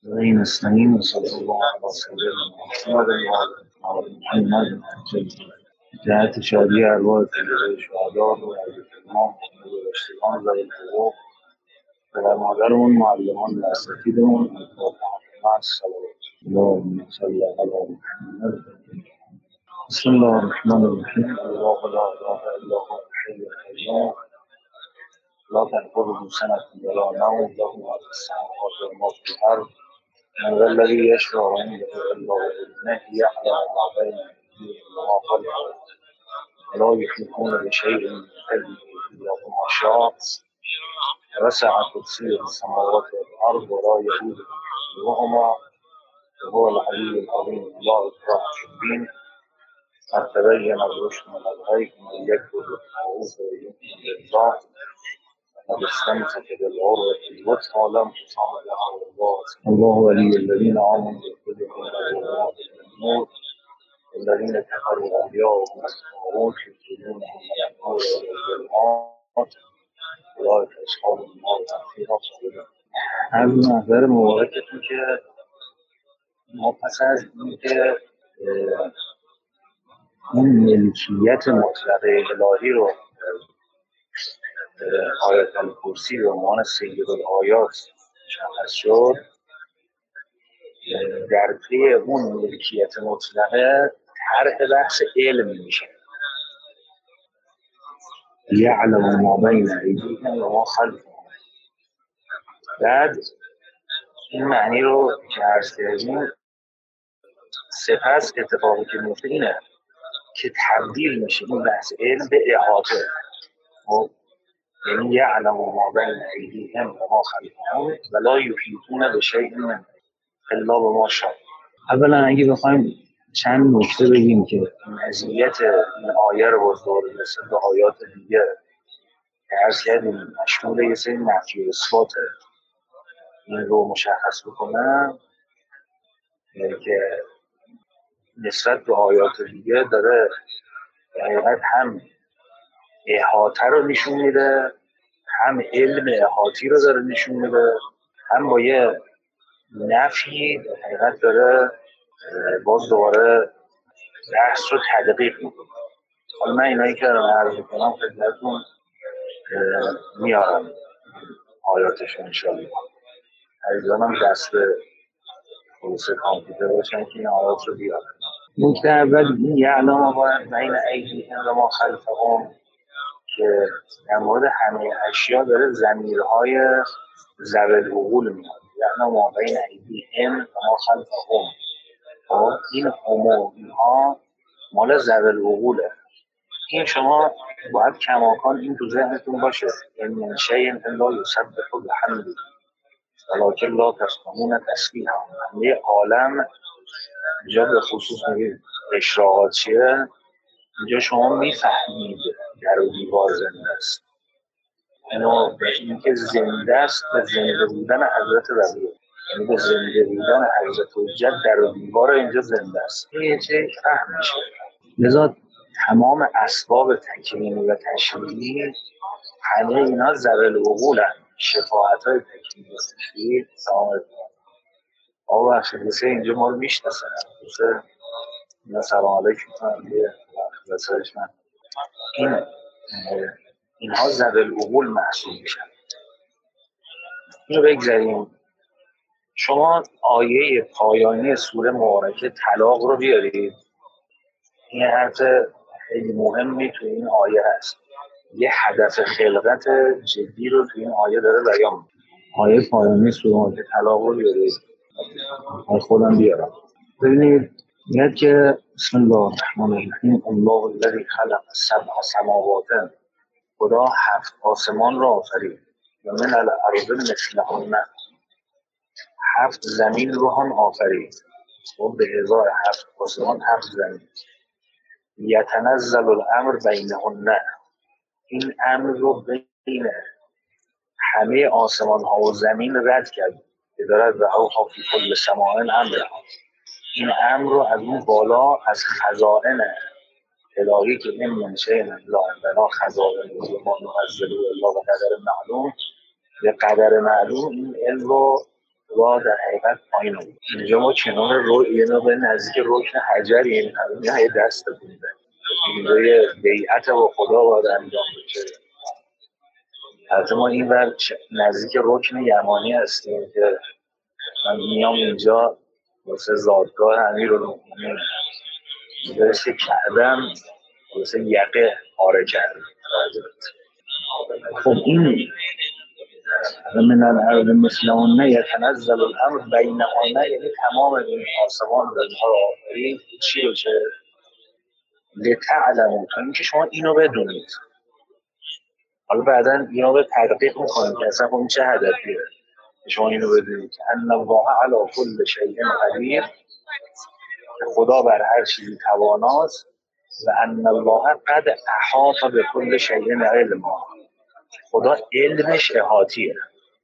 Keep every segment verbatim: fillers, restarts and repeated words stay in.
وإن نستعين وصلى الله على سيدنا محمد وعلى آل محمد جهت شادی ارواح فیض شهدا و امام اشتبان و الحقوق پدر مادرمون معلمان و اساتیدمون فاطمه صلوات اللهم صل علی محمد. بسم الله الرحمن الرحیم. الله لا اله الا هو الحي القیوم لا تأخذه سنة ولا نوم له ما في السماوات وما في الأرض من ذا الذي يشفع عنده إلا بإذنه يعلم ما بين أيديهم وما خلفهم ولا يحيطون بشيء من علمه إلا بما شاء وسع كرسيه السماوات والأرض ولا يئوده حفظهما وهو العلي العظيم. لا إكراه في الدين قد تبين الرشد من الغي ومن يكفر بالطاغوت ويؤمن بالله فقد استمسك بالعروة الوثقى لا انفصام لها والله الله ولي الذين آمنوا يخرجهم من الظلمات إلى النور والذين كفروا أولياءهم الطاغوت يخرجونهم من النور إلى الظلمات أولئك أصحاب النار هم فيها خالدون. از نظر مبارکتون که ما پس از اینکه اون ملکیت مطلقه الهی رو آیت الکرسی به عنوان سید الآیات مشخص شد، در پی اون ملکیت مطلقه طرح بحث علم میشه. یعلم ما بین ایدیهم و ما خلفهم. بعد این معنی رو که عرض کردیم، سپس اتفاقی که میفته اینه که تبدیل میشه این بحث علم به احاطه. یعنی یعلم ما بین ایدیهم و ما خلفهم و لا یحیطون بشیء من الا بما شاء. اولا اگه بخوایم چند نکته بگیم که مزیت این آیه رو باز دوباره مثل به آیات دیگه که عرض کردیم مشمول یه سری نفی و اثبات این رو مشخص بکنم، یعنی که نسبت به آیات دیگه داره حقیقت هم احاطه رو نشون میده، هم علم احاطی رو داره نشون میده، هم با یه نفی حقیقت داره باز دوباره بحث رو تدقیق میکنه. حالا من اینایی که رو عرض کنم خدمتتون میارم آیاتشون انشاءالله. عزیزانم دست خلوص کامپیوتر باشن که این آیات رو بیارم. نکته اول این یعلم باید بین ایدیهم و ما خلفهم که در مورد همه اشیا داره ضمیرهای ذوی العقول میاد. یعلم ما بین ایدیهم و ما خلفهم. این همه اینها مال ذوی العقوله. این شما باید کماکان این تو ذهنتون باشه. یعنی من شیء الا یسبح بحمده ولکن لا تفقهون تسبیحهم. همه عالم اینجا به خصوص میگه اشراقات چیه، اینجا شما میفهمید در و دیوار زنده است. اینو به این که زنده است به زنده بودن حضرت ولی، یعنی به زنده بودن حضرت حجت در و دیوار اینجا زنده است. این یه چه فهم میشه. لذا تمام اسباب تکوینی و تشریعی همه اینا ذوی العقول هستند. شفاعت های تکوینی و تشریعی تمام آقا بخشید اینجا ما رو میشناسن. اینا سلام علیکم کنم یه بسرش من این اینها ذوی العقول محسوب میشن. اینو بگذاریم. شما آیه پایانی سوره مبارکه طلاق رو بیارید. این حرف خیلی مهمی تو این آیه هست. یه هدف خلقت جدی رو تو این آیه داره بیان می‌کنه. آیه پایانی سوره مبارکه طلاق رو بیارید. من خودم بیارم. ببینید میاد که بسم الله الرحمن الرحیم الله الذی خلق سبع سماوات. خدا هفت آسمان را آفرید و من الارض مثلهن. هفت زمین رو هم آفرید و به ازای هفت آسمان هفت زمین. یتنزل الامر بینهن. این امر رو بین همه آسمان ها و زمین رد کرد که دارد و اوحی فی کل سماء امرها. این امر رو از اون بالا از خزائن الهی که این منشه الا عندنا خزائن و ما ننزل الا به قدر معلوم، به قدر معلوم این علم رو خدا در حقیقت پایین بود. اینجا ما کنار رو یه به نزدیک رکن حجریم، همین یه دست بوده اینجا یه بیعت با خدا باید انجام بشه. حتی ما این ور نزدیک رکن یمانی هستیم که من میام اینجا واسه زادگاه امیرالمومنین درست که کردم واسه یقه پاره کردم. خب این من الارض مثلهن یتنزل الامر بینهن، یعنی تمام این آسمان و اینها رو آفرید چی بشه؟ لتعلموا، تا اینکه شما اینو بدونید. حالا بعدا اینو به تدقیق میکنید که اصلا اون چه هدفیه شما اینو بدونید که ان الله علی کل شیء قدیر، خدا بر هر چیزی تواناست، و ان الله قد احاط بكل شیء علما، خدا علمش احاطیه،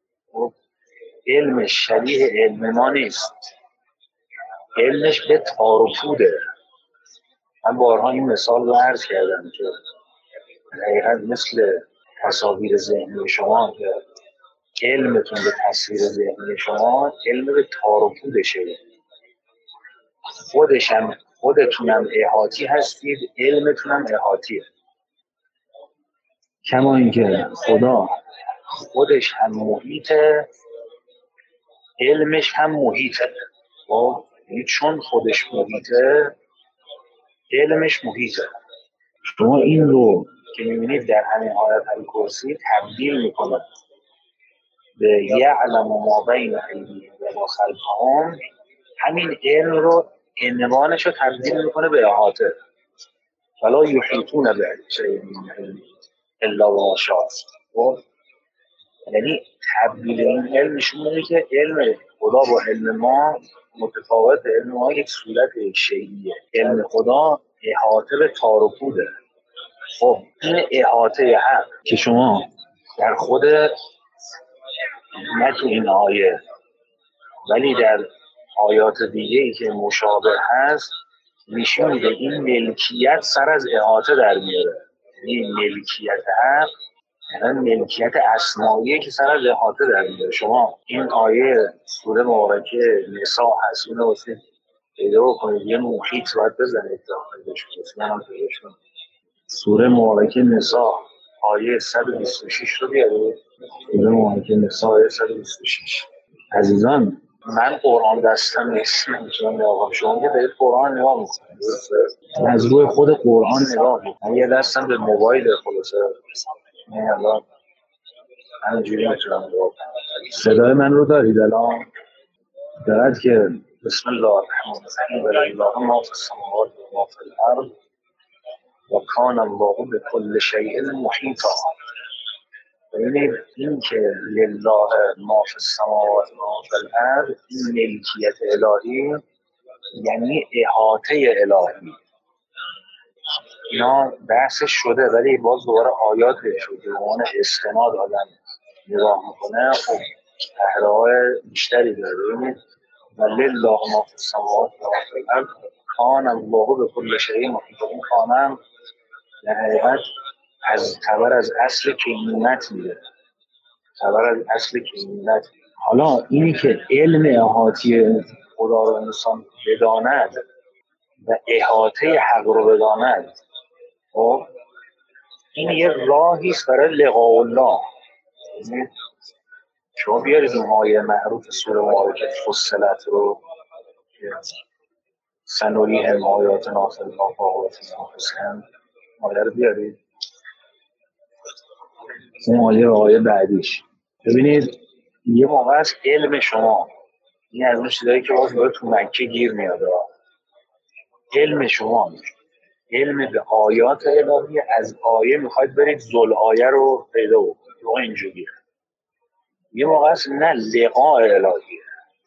علمش شبیه علم ما نیست، علمش به تار و پوده. من بارها این مثال رو عرض کردم که حقیقت مثل تصاویر ذهنی شما که علمتون به تصویر ذهنی شما علم به تار و پودشه، خودشم خودتونم احاطی هستید، علمتونم احاطیه. کما اینکه خدا خودش هم محیطه، علمش هم محیطه. و چون خودش محیطه علمش محیطه. شما این رو که میبینید در همین آیت الکرسی تبدیل میکنه به یعلم ما بین ایدیهم و ما خلفهم، همین علم رو عنوانش رو تبدیل میکنه به احاطه. ولا یحیطون بشیء من علمه الا بما شاء. یعنی تبدیل این علم نشون میده که علم خدا با علم ما متفاوت، علم ما یک صورت یک شیئیه، علم خدا احاطه به تار و پوده. خب این احاطه حق که شما در خود نه تو این آیه ولی در آیات دیگه ای که مشابه هست نشون میده این ملکیت سر از احاطه در میاره. این ملکیت حق یعنی ملکیت اسماییه که سر از احاطه در میاره. شما این آیه سوره مبارکه نساء هست، اینو واسه پیدا بکنید یه محیط باید بزنید داخلش، من پیداش کنم. سوره مبارکه نساء آیه صد و بیست و شش رو بیارید. سوره مبارکه نساء آیه صد و بیست و شش. عزیزان من قرآن دستم نیست، نمیتونم نگاه، شما که دارید قرآن نگاه میکنید از روی خود قرآن نگاه میکنید. من یه دستم به موبایل خلاصه نه الان همینجوری میتونم نگاه کنم. صدای من رو دارید الان؟ دارد که بسم الله الرحمن الرحیم ولله ما فی السماوات و ما فی الارض و کان الله بكل شیء محیطا. ببینید این که لله ما فی السماوات و ما فی الارض، این ملکیت الهی یعنی احاطه الهی. اینا بحثش شده ولی باز دوباره آیات شده به عنوان استناد آدم نگاه میکنه. خب احرای بیشتری داره. ببینید ولله ما فی السماوات و ما فی الارض کان الله بكل شیء محیطا. این کانم در حقیقت از خبر از اصل کینونت میده، خبر از اصل کینونت. حالا اینی که علم احاطی خدا رو انسان بداند و احاطه حق رو بداند، خب این یه راهی است برای لقاء الله. شما بیارید اون آیه معروف سوره مبارکه فصلت رو که سنوریهم آیاتنا فی الآفاق و فی انفسهم، آیه رو بیارید. اون آیه آیه بعدیش ببینید یه موقع از علم شما، این از اون چیزایی که باز باید تو مکه گیر میاد، علم شما علم به آیات الهی، از آیه میخواید برید ذل آیه رو پیدا بکنید و اینجوریه. یه موقع است نه لقاء الهیه.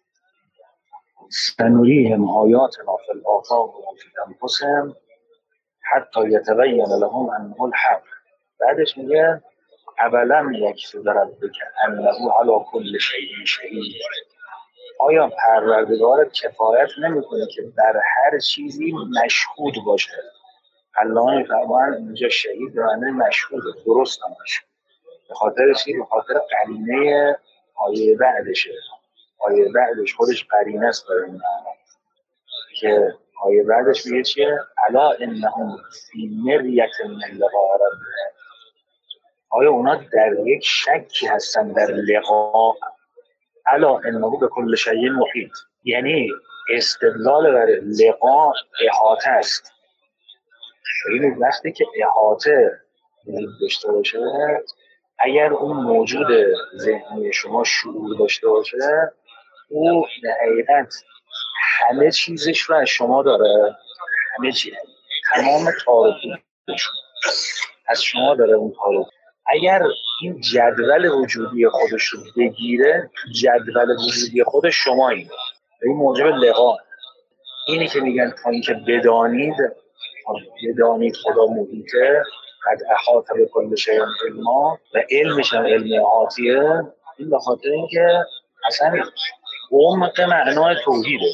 سنوریهم آیاتنا فی الآفاق و فی انفسهم حتی یتبین لهم انه الحق. بعدش میگه اولم یکفی بربک انه علی کل شیء شهید. آیا پروردگارت کفایت نمیکنه که بر هر چیزی مشهود باشه؟ الله میفرماید اینجا شهید معنی مشهوده، درست هم مشهود. به خاطر چی؟ به خاطر قرینه آیه بعدشه. آیه بعدش خودش قرینه است برای این معنی که آیه بعدش میگه چیه؟ الا انهم فی مریة من لقاء ربهم. آیا اونا در یک شکی هستن در لقاء؟ الا انه به کل شیء محیط، یعنی استدلال بر لقاء احاطه است. این وقتی که احاطه داشته باشه، اگر اون موجود ذهنی شما شعور داشته باشه، او در حقیقت همه چیزش رو از شما داره، همه چیز، تمام تاریخش از شما داره. اون تاریخ اگر این جدول وجودی خودش رو بگیره، جدول وجودی خودش شمایید. این موجب لقا. اینی که میگن تا اینکه بدانید بدانید خدا محیطه، قد احاطه به کل شیء علما، و علمش هم علم احاطیه. این به خاطر اینکه اصلا عمق معنای توحیده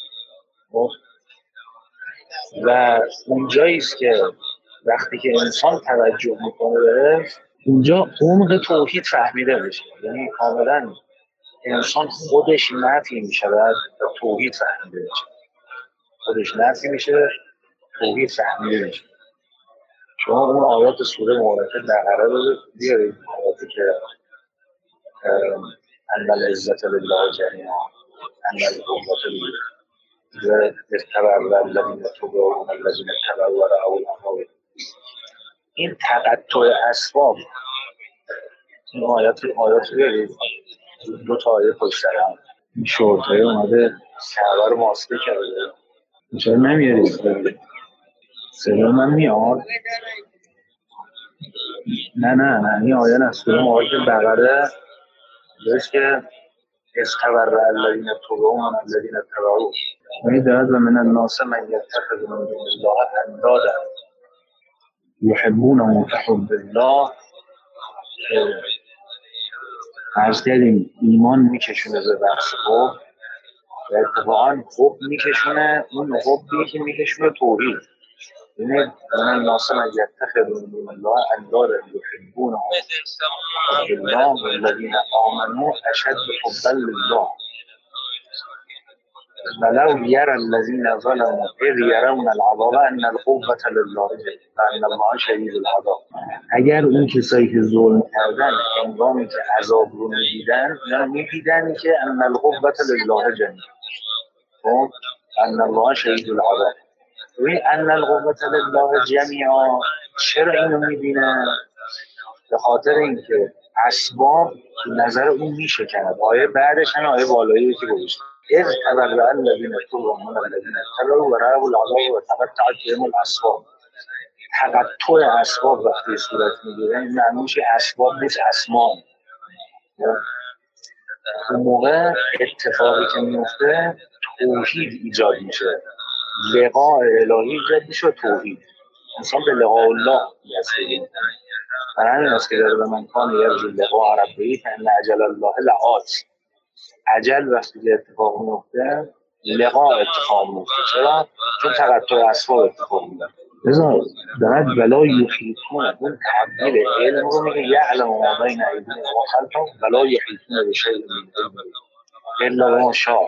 و اونجایی است که وقتی که انسان توجه میکنه بهش، اونجا عمق توحید فهمیده میشه. یعنی کاملا انسان خودش نفی میشود و توحید فهمیده میشه. خودش نفی میشه، توحید فهمیده میشه. شما اون آیات سوره مبارکه بقره رو بیارید، آیاتی که ان العزة لله جمیعا ان القوة لله اتبع الذین تبعوا الذین اتبعوا و رأوا العذاب. این تقطع اسباب، این آیات آیات بیارید، دو تا آیه پشت سر هم. این شورتای اومده کعبه رو ماسته کرده. چرا نمیارید؟ صدا من میاد؟ نه نه نه این آیه نه، سوره مبارکه بقره داشت که استبر الذین تبعوا الذین اتبعوا. یعنی دارد و من الناس من یتخذ من دون الله اندادا یحبونهم کحب الله. عرض کردیم ایمان میکشونه به بحث حب و اتفاقا حب میکشونه، اون حبی که میکشونه توحید. یعنی من الناس من یتخذ من دون الله اندادا یحبونهم کحب الله والذین آمنوا اشد حبا لله ولو یرى الذین ظلموا اذ یرون العذاب ان القوة لله و ان الله شدید العذاب. اگر اون کسایی که ظلم کردن هنگامی که عذاب رو میدیدن، اینا میدیدن که ان القوة لله جمیعا و ان الله شدید العذاب. و ان القوة لله جمیعا چرا اینو میبینن؟ به خاطر اینکه اسباب نظر اون میشکند. آیه بعدش هم آیه بالایی که گذاشت اذ تبرأ الذین اتبعوا من الذین اتبعوا و رأوا العذاب و تقطعت بهم الاسباب. تقطع اسباب وقتی صورت میگیره این معنیش اسباب نیست، اسماء. اون موقع اتفاقی که میفته توحید ایجاد میشه، لقاء الهی ایجاد میشه، توحید. انسان به لقاء الله میرسه. برای همین است که داره به من کان یرجو لقاء ربه فان اجل الله لآت. اجل وقتی که اتفاق میفته لقاء اتفاق میفته. چرا؟ چون تقطع اسباب اتفاق میفته. لذا دارد ولا یحیطون، اون تبدیل علم رو میگه یعلم ما بین ایدیهم و خلفهم ولا یحیطون بشیء من علمه الا بما شاء.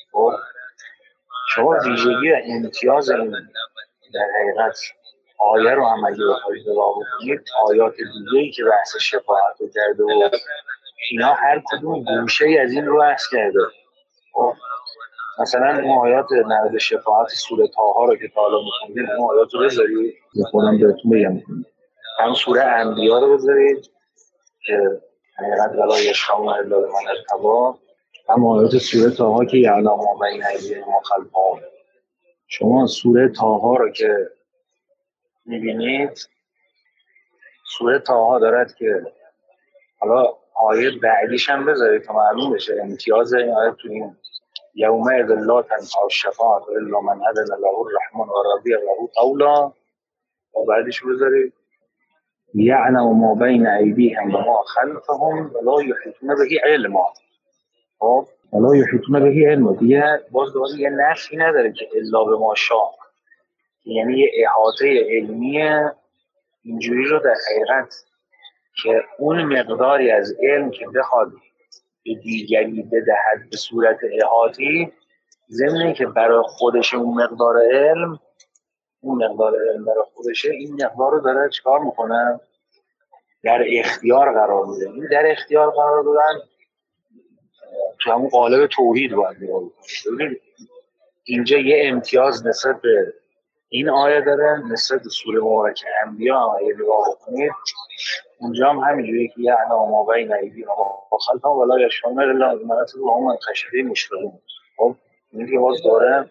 شما ویژگی امتیاز این در حقیقت آیه رو هم اگه بخواید نگاه بکنید، آیات دیگه‌ای که بحث شفاعت رو کرده و اینا هر کدوم گوشه‌ای از این رو بحث کرده. مثلا اون آیات نرد شفاعت سوره طه رو که تا حالا می‌خوندید، اون آیات رو بذارید خودم بهتون بگم. هم سوره انبیا رو بذارید که حقیقت ولا یشفعون الا لمن ارتضی، هم آیات سوره طه که یعلم ما بین ایدیهم و خلفهم. شما سوره طه رو که می‌بینید، سوره طه دارد که حالا آیه بعدیش هم بذارید تا معلوم بشه امتیاز این آیه تو این یومئذ لا تنفع الشفاعة الا من اذن له الرحمن و رضی له قولا. و بعدش بذارید یعلم ما بین ایدیهم و ما خلفهم ولا یحیطون به علما. خب ولا یحیطون به علما دیگه باز دوباره یه نفی نداره که الا به ما شاء، یعنی یه احاطه علمی اینجوری رو در حقیقت که اون مقداری از علم که بخواد به دیگری بدهد به صورت احاطی، ضمن که برای خودش اون مقدار علم اون مقدار علم برای خودشه، این مقدار رو داره چکار میکنه؟ در اختیار قرار میده. این در اختیار قرار دادن تو همون قالب توحید باید نگاه کنید. اینجا یه امتیاز نسبت به این آیه داره، نسبت به سوره مبارکه انبیا آیه نگاه کنید، اونجا هم همینجوری که یعنی ما بین ایدیهم و خلفهم ولا یشفعون الا لمن ارتضی و هم من خشیته مشفقون. خب این که باز داره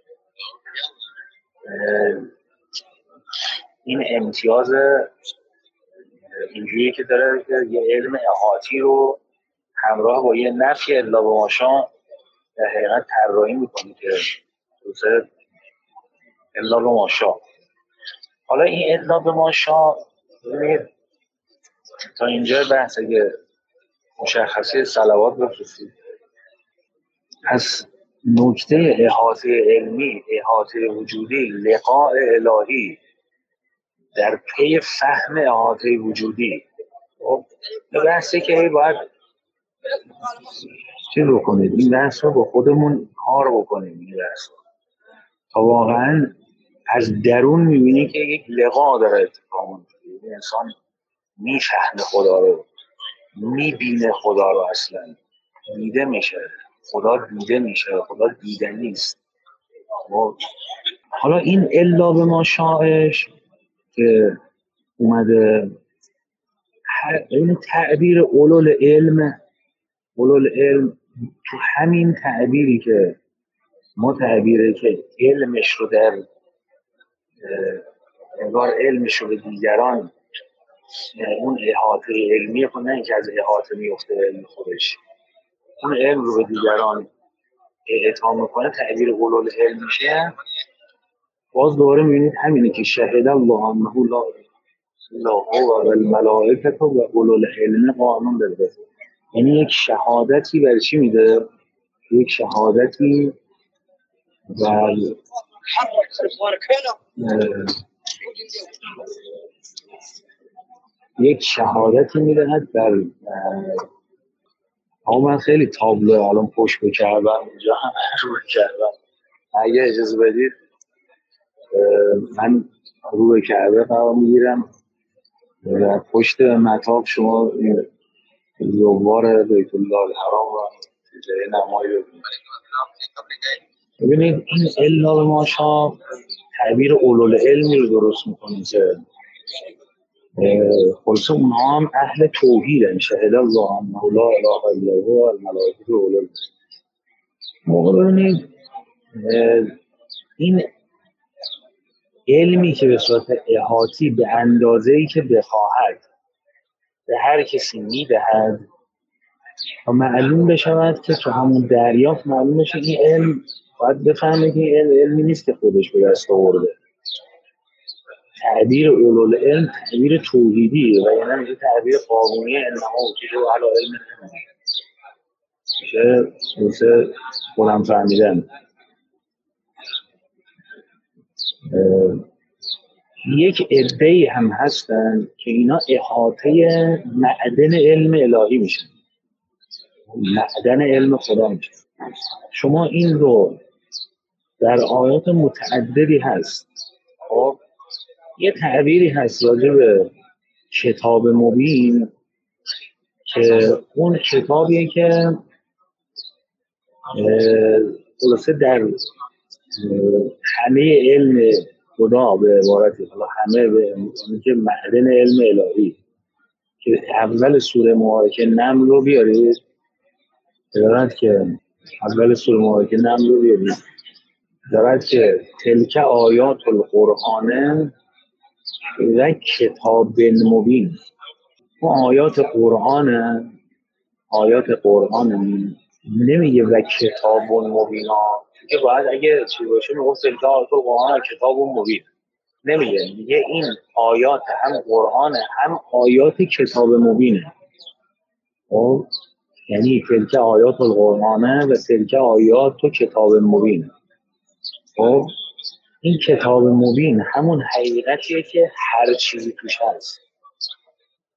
این امتیاز اینجوری که داره که یه علم احاطی رو همراه با یه نفی الا به ماشا در حقیقت طراحی میکنه که روزه الا به ماشا. حالا این الا به ماشا ببینید تا اینجا بحث اگه مشخصی صلوات بفرستید، پس نکته احاطه علمی، احاطه وجودی، لقاء الهی در پی فهم احاطه وجودی. خب بحثی که باید چه رو کنید؟ این بحث رو با خودمون کار بکنیم. این بحث رو تا واقعا از درون میبینی که یک لقا داره اتفاق میفته. انسان میفهمه خدا رو، میبینه خدا رو، اصلا دیده میشه خدا، دیده میشه خدا، دیدنی است. حالا این الا به ما شاءش که اومده، این تعبیر اولول علم، اولول علم تو همین تعبیری که ما تعبیره که علمش رو در انگار علمش رو به دیگران، اون احاطه علمی خود، نه اینکه از احاطه میفته علم خودش، اون علم رو به دیگران اعطا میکنه، تعبیر اولول علم میشه. باز دوباره میبینید همینه که شهد الله انه لا اله الا هو والملائکه و اولول علم قائما بالقسط. یعنی یک شهادتی برای چی میده؟ یک شهادتی و یک شهادتی میدهد بر اما من خیلی تابلو الان پشت بکردم اونجا هم رو کردم. اگه اجازه بدید من رو به کعبه قرار میگیرم و پشت مطاب شما زوار بیت الله الحرام و جای نمایی ببینید. ببینید این الا به ماشا تعبیر اولول علمی رو درست میکنه که خلاصه اونها هم اهل توحیدن. شهد الله انه لا اله الا هو والملائکه و اولول موقع. ببینید این علمی که به صورت احاطی به اندازه‌ای که بخواهد به هر کسی میدهد و معلوم بشود که تو همون دریافت معلوم بشه این علم باید بفهمه که این علم علمی نیست که خودش به دست آورده. تعبیر اولول علم تعبیر توحیدی و یعنی میشه تعبیر قانونی انما اوتیه و علی علم میشه مثل خودم فهمیدن. یک عده‌ای هم هستن که اینا احاطه معدن علم الهی میشن، معدن علم خدا میشن. شما این رو در آیات متعددی هست. خب یه تعبیری هست راجع به کتاب مبین که اون کتابیه که خلاصه در همه علم خدا به عبارتی، حالا همه به که معدن علم الهی، که اول سوره مبارکه نمل رو بیارید دارد که اول سوره مبارکه نمل رو بیارید دارد که تلک آیات القرآن و کتاب مبین. و آیات قرآن آیات قرآن نمیگه و کتاب مبین ها، که باید اگه چی باشه میگفت تلک آیات القرآن و کتاب مبین. نمیگه، میگه این آیات هم قرآن هم آیات کتاب مبینه. خب یعنی تلک آیات القرآن و تلک آیات و کتاب مبینه. خب این کتاب مبین همون حقیقتیه که هر چیزی توش هست.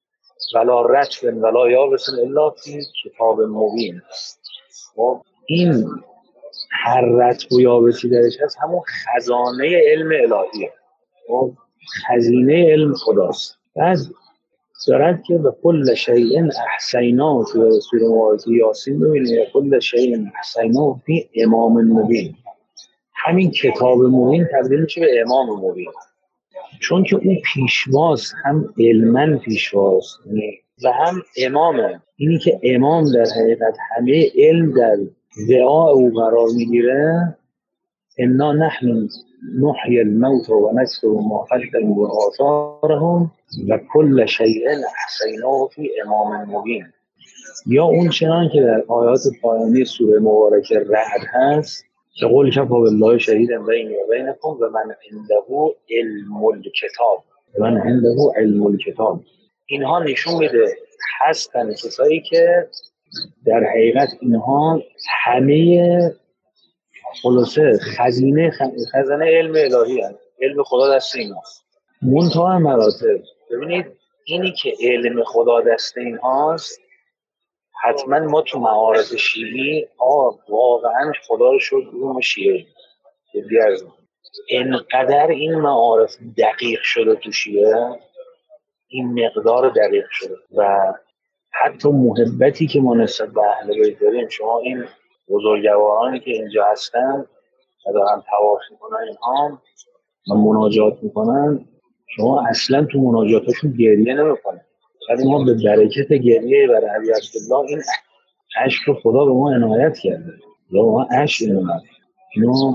ولا رطب ولا یابس الا فی کتاب مبین. خب این هر رطب و یابسی درش هست همون خزانه علم الهیه. خب خزینه علم خداست. بعد دارد که به کل شیء احصیناه تو سوره مبارکه یاسین ببینید کل شیء احصیناه فی امام مبین. همین کتاب مبین تبدیل میشه به امام مبین، چون که اون پیشواست، هم علماً پیشواست و هم امامه. اینی که امام در حقیقت همه علم در دعا او قرار میگیره، انا نحن نحیی الموت و نکتب ما قدموا و آثارهم و کل شیء احصیناه فی امام مبین. یا اون چنان که در آیات پایانی سوره مبارکه رعد هست که قول کفی بالله شهیدا بینی و بینکم و من عنده علم الکتاب من عنده علم الکتاب. اینها نشون میده هستن کسایی که در حقیقت اینها همه خلاصه خزینه خزانه علم الهی هست. علم خدا دست ایناست منتها مراتب. ببینید اینی که علم خدا دست اینهاست، حتما ما تو معارف شیعی آه واقعا خدا رو شد روم شیعه بیارز اینقدر این معارف دقیق شده تو شیعه، این مقدار دقیق شده و حتی محبتی که ما نسبت به اهل بیت داریم. شما این بزرگوارانی که اینجا هستن و دارن طواف میکنن اینها و مناجات میکنن، شما اصلا تو مناجاتشون گریه نمیکنن، ولی ما به برکت گریه برای علی عبدالله این عشق رو خدا به ما عنایت کرده یا ما عشق عنایت اینو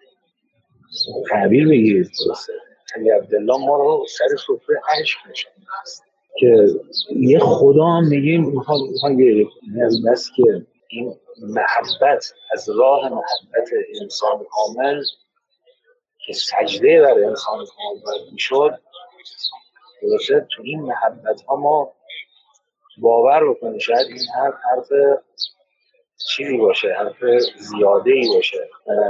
تعبیر بگیرید. درسته علی عبدالله ما رو سر سفره عشق نشون که یه خدا هم میگیم میخواد میخواد گریه از بس که این محبت از راه محبت انسان کامل که سجده بر انسان کامل میشد. درسته تو این محبت ها ما باور بکنیم شاید این حرف حرف چیزی باشه، حرف زیاده ای باشه.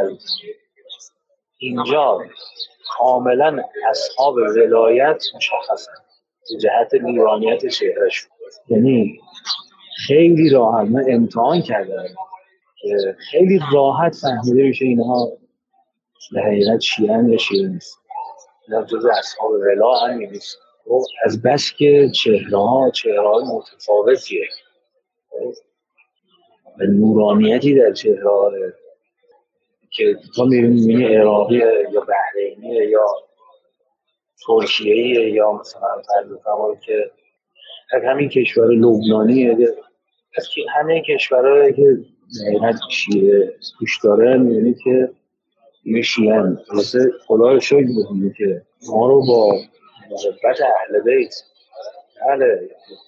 اینجا کاملا اصحاب ولایت مشخصن به جهت نورانیت چهرهشون. یعنی خیلی راحت من امتحان کردم که خیلی راحت فهمیده بشه اینها به حقیقت شیعن یا شیعه نیست، اینا جز اصحاب ولا هم نیست. از بس که چهره ها چهره های متفاوتیه و نورانیتی در چهره ها که تا میبینی عراقیه یا بحرینیه یا ترکیه‌ایه یا مثلا فرض فرمایید که از همین کشور لبنانیه، از همه کشورهایی که حقیقت شیعه توش داره میبینید که یه شیعه هم واسه خدا رو شکر بکنید که ما رو با محبت اهل بیت بله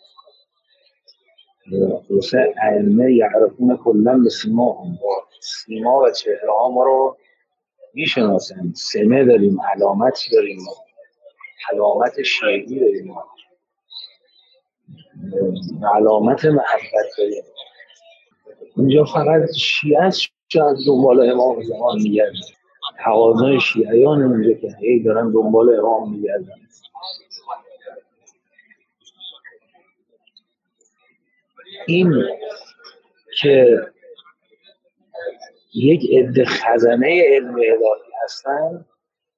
واسه ائمه یعرفون کلا به سیما هم با سیما و چهره ها ما رو میشناسن. سمه داریم، علامت داریم، علامت شیعی داریم، علامت محبت داریم. اینجا فقط شیعه است شاید دنبال امام زمان میگردن، تقاضای شیعیان اونجا که هی دارن دنبال امام میگردن. این که یک عده خزانه علم الهی هستن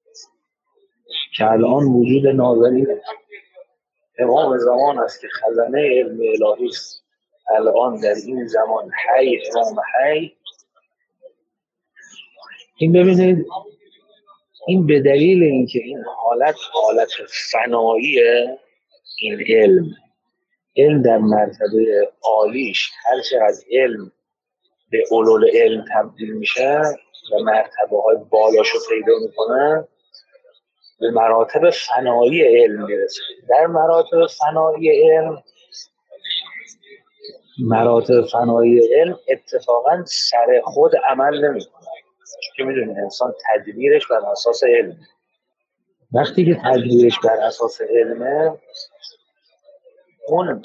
که الان وجود ناظرین امام زمان است که خزانه علم الهی است. الان در این زمان حی امام حی. این ببینید این به دلیل اینکه این حالت حالت فناییه، این علم علم در مرتبه عالیش هر چقدر علم به علول علم تبدیل میشه و مرتبه های بالاشو پیدا میکنه به مراتب فنایی علم میرسه. در مراتب فنایی علم مراتب فنایی علم اتفاقا سر خود عمل نمیکنه، که میدونید انسان تدبیرش بر اساس علم. وقتی که تدبیرش بر اساس علمه اون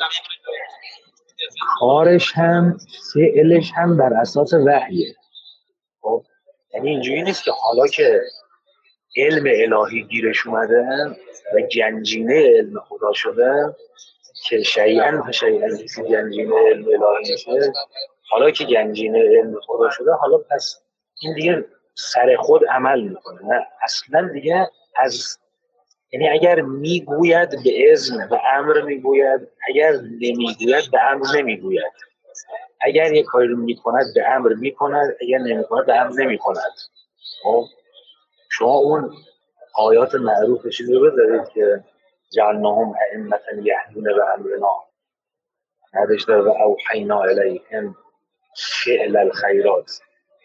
کارش هم فعلش هم بر اساس وحیه. خب یعنی اینجوری نیست که حالا که علم الهی گیرش اومده و گنجینه علم خدا شده که شیئن و شیئن کسی گنجینه علم الهی میشه، حالا که گنجینه علم خدا شده، حالا پس این دیگه سر خود عمل میکنه، نه اصلا دیگه از، یعنی اگر میگوید به اذن به امر میگوید، اگر نمیگوید به امر نمیگوید، اگر یک کاری رو میکند به امر میکند، اگر نمیکند به امر نمیکند. خب شما اون آیات معروف چیزی رو دارید که جعلناهم ائمة یهدون بامرنا، بعدش داره و اوحینا الیهم فعل الخیرات.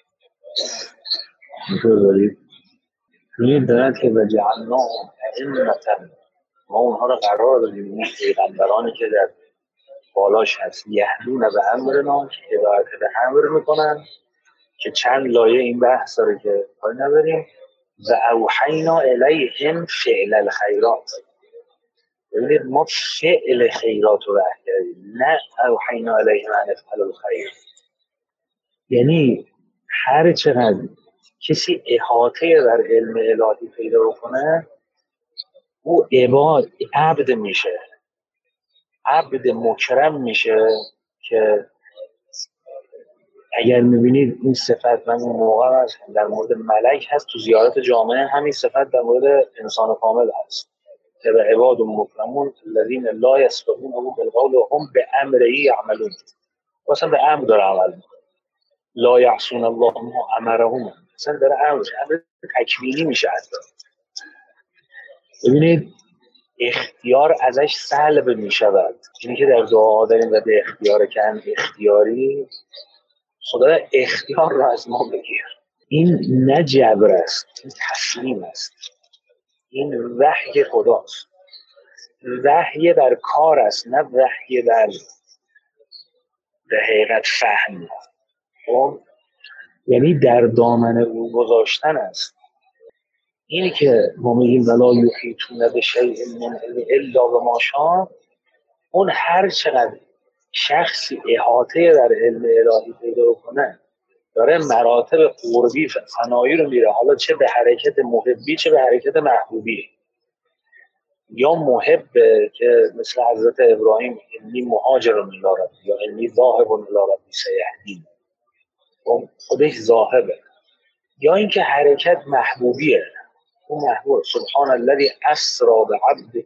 اینطور دارید روی دارد که و جعلناهم ائمة، ما اونها رو قرار دادیم، اون پیغمبرانی که در بالاش هست، یهدون به امرنا، که هدایت به امر میکنن، که چند لایه این بحث داره که کاری نداریم. و اوحینا الیهم فعل الخیرات، ببینید ما فعل خیرات رو وحی کردیم، نه اوحینا الیهم ان افعلوا الخیر. یعنی هر چقدر کسی احاطه در علم الهی پیدا کنه، او عباد عبد میشه، عبد مکرم میشه. که اگر میبینید این صفت، من اون موقع هست در مورد ملک هست، تو زیارت جامعه همین صفت در مورد انسان کامل هست که به عباد مکرمون الذین لا یسبقونه بالقول و هم به امره یعملون، اصلا به امر داره عمل میکنه. لا یعصون الله ما امرهم، اصلا داره امر امر تکوینی میشه. حتی ببینید اختیار ازش سلب میشود، اینی که در دعا داریم و به اختیار کن اختیاری، خدا اختیار رو از ما بگیر. این نه جبر است، این تسلیم است، این وحی خداست، وحی در کار است، نه وحی در در حقیقت فهم. خب یعنی در دامن او گذاشتن است. اینی که ما میگیم ولا یحیطون بشیء من علمه الا بما شاء، اون هر چقدر شخصی احاطه در علم الهی پیدا کنه، داره مراتب قربی فنایی رو میره، حالا چه به حرکت محبی چه به حرکت محبوبی. یا محب که مثل حضرت ابراهیم انی مهاجر الی ربی، یا انی ذاهب الی ربی سیهدین، خودش ذاهبه. یا اینکه حرکت محبوبیه، اون محبوب سبحان الذی اسری بعبده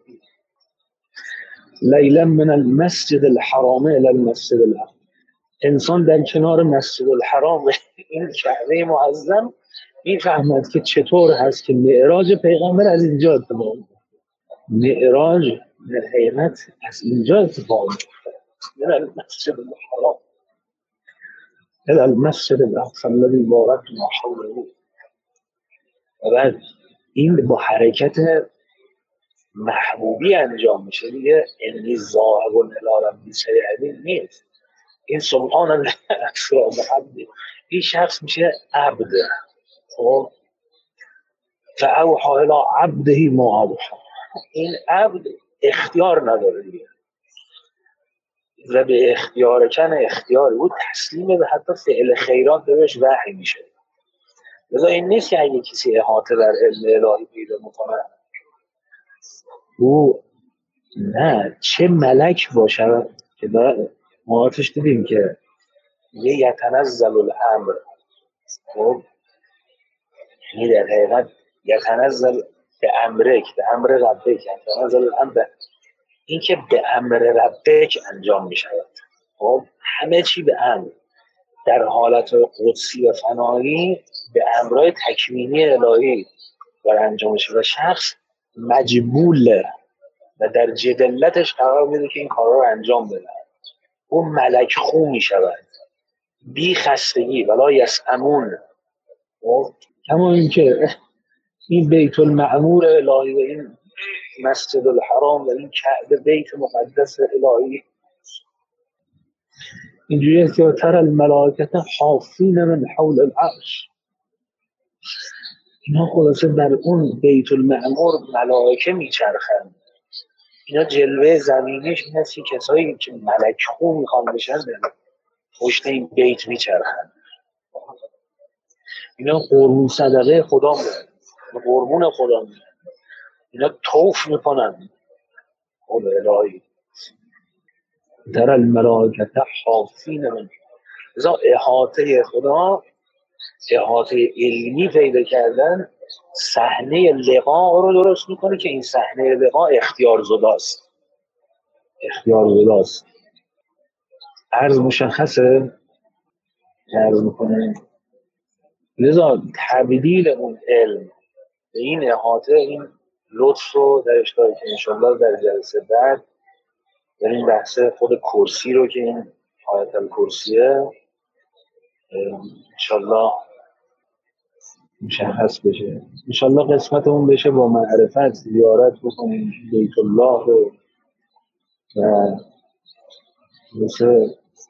لیلا من المسجد الحرام الی المسجد الاقصی. انسان در کنار مسجد الحرام، این کعبه معظم، میفهمد که چطور هست که معراج پیغمبر از اینجا اتفاق میفته. معراج در حقیقت از اینجا اتفاق میفته، من المسجد الحرام الی المسجد الاقصی الذی بارکنا حوله. و بعد این با حرکت محبوبی انجام میشه دیگه، انی ذاهب الی ربی سیهدین نیست. این سبحان الله اسری بعبده، این شخص میشه عبد. خب فاوحی الی عبده ما اوحی، این عبد اختیار نداره دیگه، و به اختیار کن اختیاری بود تسلیم به حتی فعل خیرات بهش وحی میشه. لذا این نیست که اگه کسی احاطه در علم الهی پیدا میکنه، او نه چه ملک باشه که ما آتش دیدیم که یه یتنزل الامر. خب یعنی در حقیقت یتنزل به امرک، به امر ربک، یتنزل الامر، این که به امر ربک انجام می شود. خب همه چی به امر، در حالتهای قدسی و فنایی به امرهای تکوینی الهی بر انجام شده و شخص مجبوله و در جدلتش قرار میده که این کارا رو انجام بده. اون ملک خو می شود، بی خستگی ولا یسأمون. کما این که این بیت المعمور الهی و این مسجد الحرام و این کعبه بیت مقدس الهی اینجوری است که تر الملائکه حافین من حول العرش، اینا خلاصه در اون بیت المعمور ملائکه میچرخند. اینا جلوه زمینیش این است که کسایی که ملک خو میخوان بشن پشت این بیت میچرخند. اینا قربون صدقه خدا میدن، قربون خدا میدن، اینا طوف میکنن. خدا الهی در الملائکت حافین من. لذا احاطه خدا، احاطه علمی پیدا کردن، صحنه لقا رو درست میکنه که این صحنه لقا اختیار زداست. اختیار زداست. عرض مشخصه عرض میکنه. لذا تبدیل اون علم به این احاطه، این لطف رو درش داره که انشالله در جلسه بعد در این بحث خود کرسی رو که این آیت الکرسیه انشالله مشخص بشه. انشالله قسمتمون بشه با معرفت زیارت بکنیم بیت الله رو و مثل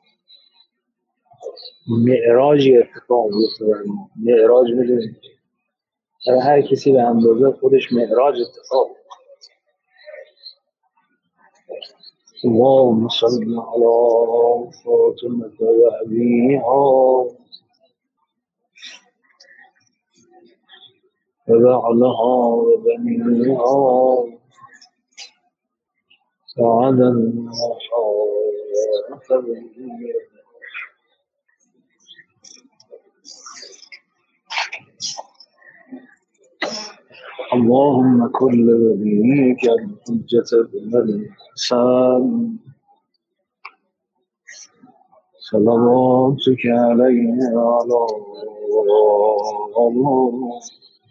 معراجی اتفاق بیفته. معراج میدونیم برای هر کسی به اندازه خودش معراج اتفاق. اللهم صل علی فاطمه و ابیها و بعلها و بنیها سعدا اللهم كل وليك الحجة بن الحسن صلواتك عليه وعلى الله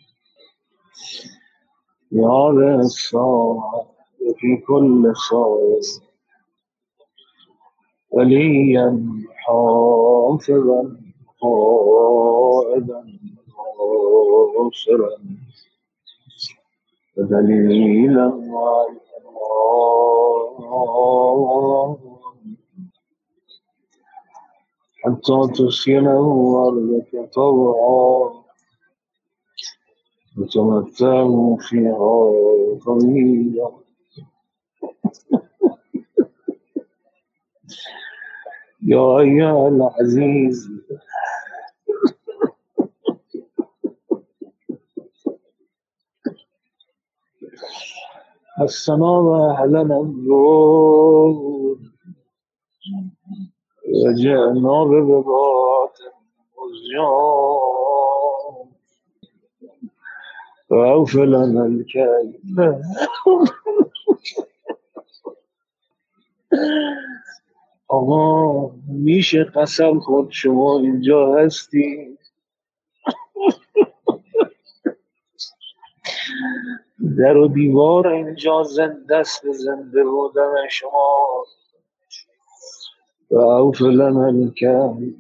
يا ذا الساعة وفي كل ساعة وليا حافظا قائدا ناصرا ودليلا حتى تسكنه أرضك طوعا وتمتعوا فيها طويلا. يا أيها العزيز السلام أهلنا الزور وجئنا ببضاعة مزجاة وأوف لنا الكيل. آقا میشه قسم خود شما اینجا هستی؟ در و دیوار اینجا زنده است به زنده بودن شما. و اوف لنا الکیل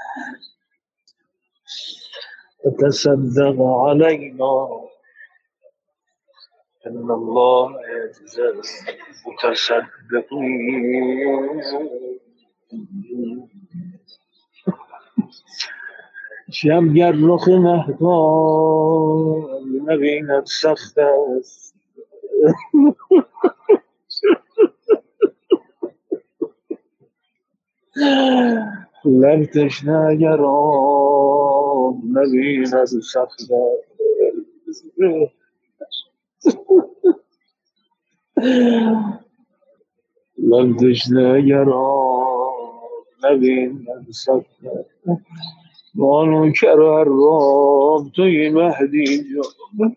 و تصدق علینا ان الله یجزی المتصدقین. شب گر رخ مهتاب نبیند سخت است. لب تشنه اگر آب نبیند سخت است. لب تشنه اگر آب نبیند سخت است. مانو کر عراب توی مهدی جان.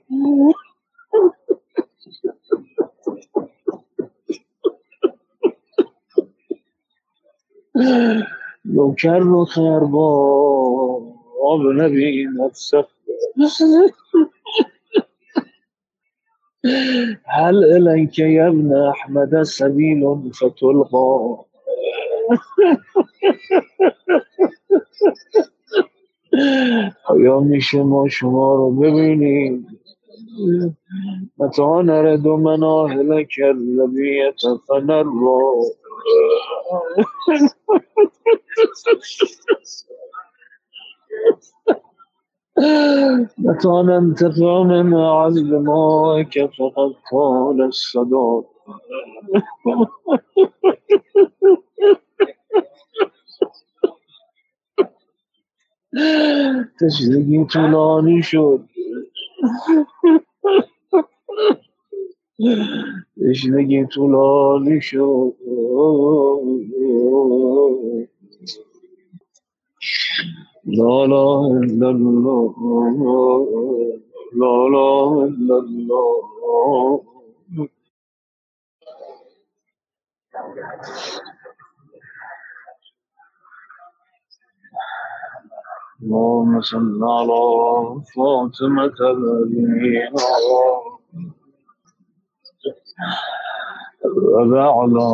نوکر رو خرباب آب نبیند سخت. هل الیک یا ابن احمد سبیل فتلقا. آیا میشه ما شما رو ببینیم متى نرد مناهلك الذي فنرى. متى ننتفع من عزمائك فقد قال الصداق. تشنگی طولانی شد. تشنگی طولانی شد. لا لا إلا الله لا لا إلا الله اللهم صل على فاطمة بنيها وبعلى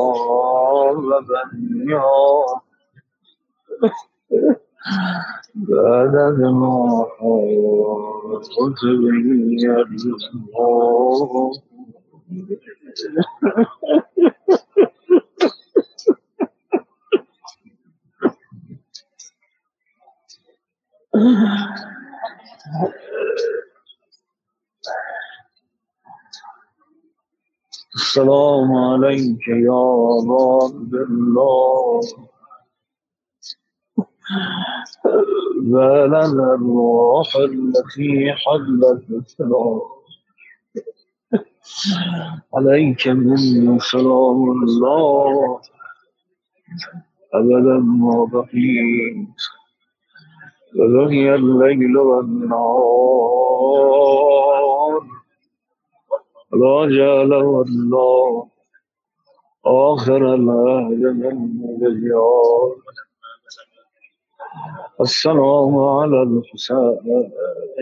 وبنيها بعدد ما قلت به الله. السلام عليك يا عبد الله بلد الروح التي حلت السلام عليك من سلام الله أبدا ما بقيت وبقي الليل والنهار لا جعل الله آخر العهد من الرجال. السلام على الحسين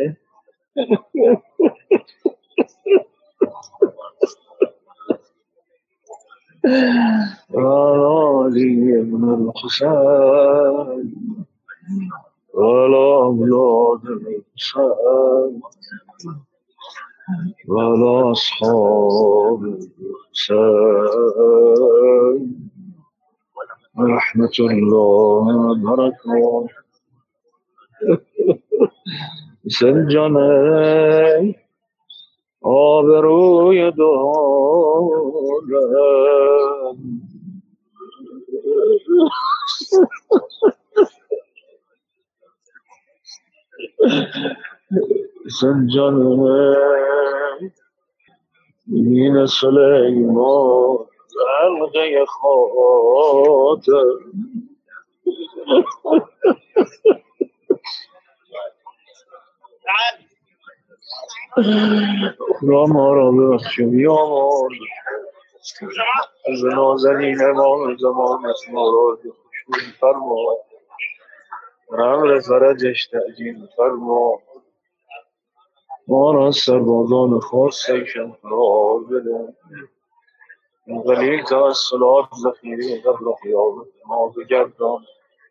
علي بن الحسين ولا أولاد الحسين ولا أصحاب الحسين رحمة الله وبركاته. سنجاني آبروی دارم سنجاني این سلیمان حلقه خاطر خدا ما را ببخش و بیامرز از نازنین امام زمان ما را خوشنود فرما و امر فرجش تعجیل فرما ما را از سربازان خاص ایشان قرار بده این قلیل تا از صلاة ذخیره قبل قیامت ما بگردان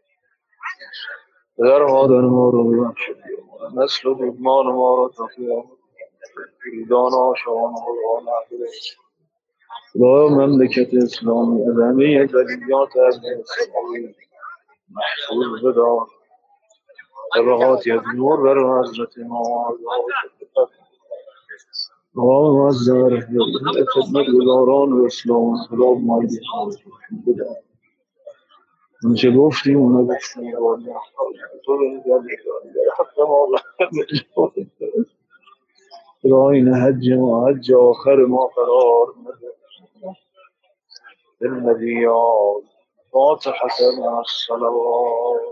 در مادر ما را ببخش نسل و دیگمان ما را تا قیامت دانا شما قرآن عبده خدایا مملکت اسلامی از همه بلیات از اسلامی محفوظ بدار طبقاتی از نور بر حضرت امام اللهم از ذرف خدمت گزاران و اسلام خدا مایدی بدار اونچه گفتیم اونو گفتیم تو به حق ما خدا این حج ما حج آخر ما قرار نده بالنبیان فاتحة مع الصلوات.